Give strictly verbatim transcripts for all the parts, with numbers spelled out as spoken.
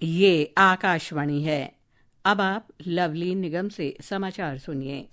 ये आकाशवाणी है। अब आप लवली निगम से समाचार सुनिए।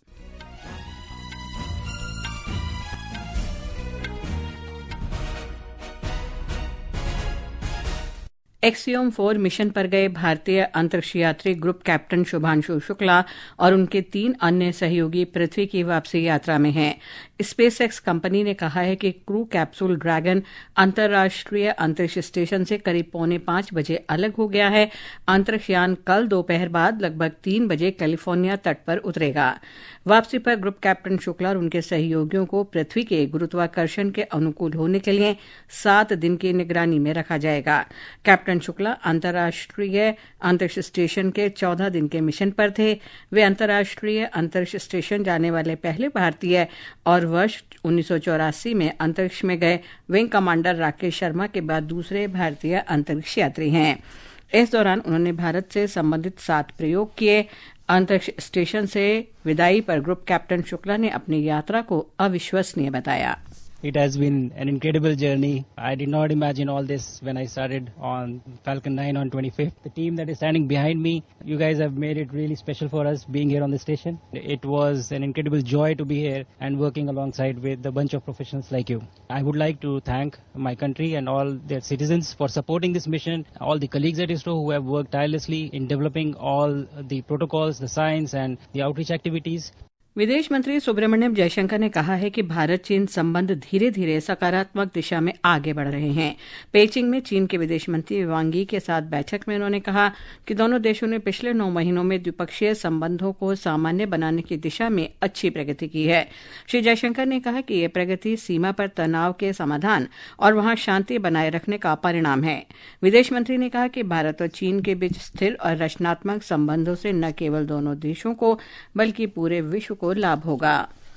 एक्सियोम फोर मिशन पर गए भारतीय अंतरिक्ष यात्री ग्रुप कैप्टन शुभांशु शुक्ला और उनके तीन अन्य सहयोगी पृथ्वी की वापसी यात्रा में हैं। स्पेसएक्स कंपनी ने कहा है कि क्रू कैप्सूल ड्रैगन अंतर्राष्ट्रीय अंतरिक्ष स्टेशन से करीब पौने पांच बजे अलग हो गया है। अंतरिक्ष यान कल दोपहर बाद लगभग तीन बजे कैलिफोर्निया तट पर उतरेगा। वापसी पर ग्रुप कैप्टन शुक्ला और उनके सहयोगियों को पृथ्वी के गुरुत्वाकर्षण के अनुकूल होने के लिए सात दिन की निगरानी में रखा जाएगा। कैप्टन शुक्ला अंतर्राष्ट्रीय अंतरिक्ष स्टेशन के चौदह दिन के मिशन पर थे। वे अंतर्राष्ट्रीय अंतरिक्ष स्टेशन जाने वाले पहले भारतीय और वर्ष उन्नीस सौ चौरासी में अंतरिक्ष में गए विंग कमांडर राकेश शर्मा के बाद दूसरे भारतीय अंतरिक्ष यात्री हैं। इस दौरान उन्होंने भारत से संबंधित सात प्रयोग किए। अंतरिक्ष स्टेशन से विदाई पर ग्रुप कैप्टन शुक्ला ने अपनी यात्रा को अविश्वसनीय बताया। It has been an incredible journey. I did not imagine all this when I started on Falcon nine on twenty-fifth. The team that is standing behind me, you guys have made it really special for us being here on the station. It was an incredible joy to be here and working alongside with a bunch of professionals like you. I would like to thank my country and all their citizens for supporting this mission, all the colleagues at ISRO who have worked tirelessly in developing all the protocols, the science and the outreach activities. विदेश मंत्री सुब्रमण्यम जयशंकर ने कहा है कि भारत चीन संबंध धीरे धीरे सकारात्मक दिशा में आगे बढ़ रहे हैं। पेइचिंग में चीन के विदेश मंत्री वांग यी के साथ बैठक में उन्होंने कहा कि दोनों देशों ने पिछले नौ महीनों में द्विपक्षीय संबंधों को सामान्य बनाने की दिशा में अच्छी प्रगति की है। श्री जयशंकर ने कहा कि यह प्रगति सीमा पर तनाव के समाधान और वहां शांति बनाए रखने का परिणाम है। विदेश मंत्री ने कहा कि भारत और चीन के बीच स्थिर और रचनात्मक संबंधों से न केवल दोनों देशों को बल्कि पूरे विश्व को लाभ होगा।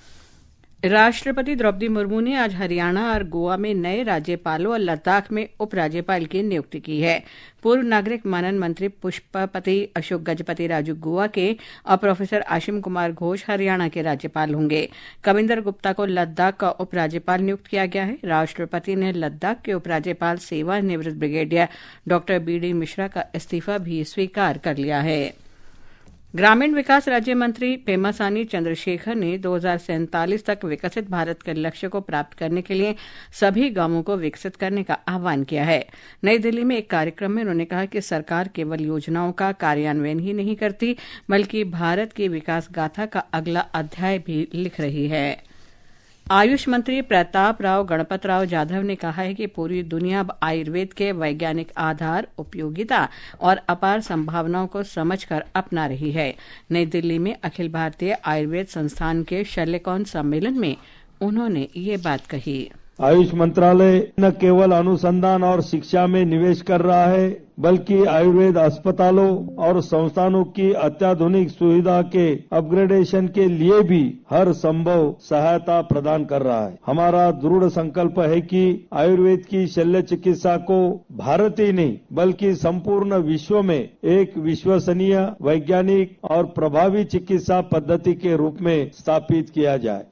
राष्ट्रपति द्रौपदी मुर्मू ने आज हरियाणा और गोवा में नए राज्यपालों और लद्दाख में उपराज्यपाल की नियुक्ति की है। पूर्व नागरिक मानन मंत्री पुष्पपति अशोक गजपति राजू गोवा के और प्रोफेसर आशिम कुमार घोष हरियाणा के राज्यपाल होंगे। कविंदर गुप्ता को लद्दाख का उपराज्यपाल नियुक्त किया गया है। राष्ट्रपति ने लद्दाख के उपराज्यपाल सेवानिवृत्त brigadier doctor B D Mishra का इस्तीफा भी स्वीकार कर लिया है। ग्रामीण विकास राज्य मंत्री पेमासानी चंद्रशेखर ने दो हज़ार सैंतालीस तक विकसित भारत के लक्ष्य को प्राप्त करने के लिए सभी गांवों को विकसित करने का आह्वान किया है। नई दिल्ली में एक कार्यक्रम में उन्होंने कहा कि सरकार केवल योजनाओं का कार्यान्वयन ही नहीं करती बल्कि भारत की विकास गाथा का अगला अध्याय भी लिख रही है। आयुष मंत्री प्रताप राव गणपत राव जाधव ने कहा है कि पूरी दुनिया अब आयुर्वेद के वैज्ञानिक आधार, उपयोगिता और अपार संभावनाओं को समझकर अपना रही है। नई दिल्ली में अखिल भारतीय आयुर्वेद संस्थान के शल्यकौन सम्मेलन में उन्होंने ये बात कही। आयुष मंत्रालय न केवल अनुसंधान और शिक्षा में निवेश कर रहा है बल्कि आयुर्वेद अस्पतालों और संस्थानों की अत्याधुनिक सुविधा के अपग्रेडेशन के लिए भी हर संभव सहायता प्रदान कर रहा है। हमारा दृढ़ संकल्प है कि आयुर्वेद की शल्य चिकित्सा को भारत ही नहीं बल्कि संपूर्ण विश्व में एक विश्वसनीय, वैज्ञानिक और प्रभावी चिकित्सा पद्धति के रूप में स्थापित किया जाए।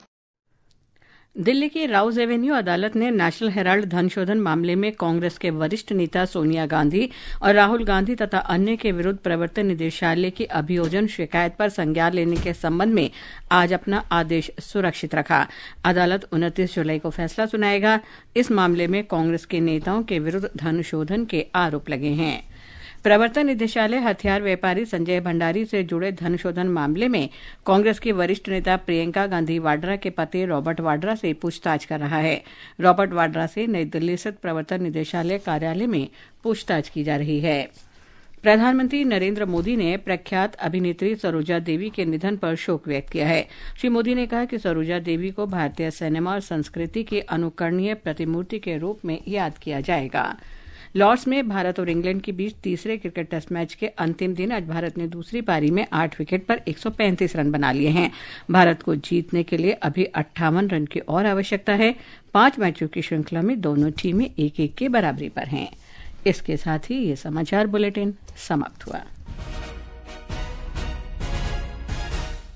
दिल्ली की राउज एवेन्यू अदालत ने नेशनल हेराल्ड धन शोधन मामले में कांग्रेस के वरिष्ठ नेता सोनिया गांधी और राहुल गांधी तथा अन्य के विरुद्ध प्रवर्तन निदेशालय की अभियोजन शिकायत पर संज्ञान लेने के संबंध में आज अपना आदेश सुरक्षित रखा। अदालत उनतीस जुलाई को फैसला सुनाएगा। इस मामले में कांग्रेस के नेताओं के विरुद्ध धन शोधन के आरोप लगे हैं। प्रवर्तन निदेशालय हथियार व्यापारी संजय भंडारी से जुड़े धन शोधन मामले में कांग्रेस की वरिष्ठ नेता प्रियंका गांधी वाड्रा के पति रॉबर्ट वाड्रा से पूछताछ कर रहा है। रॉबर्ट वाड्रा से नई दिल्ली स्थित प्रवर्तन निदेशालय कार्यालय में पूछताछ की जा रही है। प्रधानमंत्री नरेंद्र मोदी ने प्रख्यात अभिनेत्री सरोजा देवी के निधन पर शोक व्यक्त किया है। श्री मोदी ने कहा कि सरोजा देवी को भारतीय सिनेमा और संस्कृति की अनुकरणीय प्रतिमूर्ति के रूप में याद किया जाएगा। लॉर्ड्स में भारत और इंग्लैंड के बीच तीसरे क्रिकेट टेस्ट मैच के अंतिम दिन आज भारत ने दूसरी पारी में आठ विकेट पर एक सौ पैंतीस रन बना लिए हैं। भारत को जीतने के लिए अभी अट्ठावन रन की और आवश्यकता है। पांच मैचों की श्रृंखला में दोनों टीमें एक एक के बराबरी पर हैं। इसके साथ ही ये समाचार बुलेटिन समाप्त हुआ।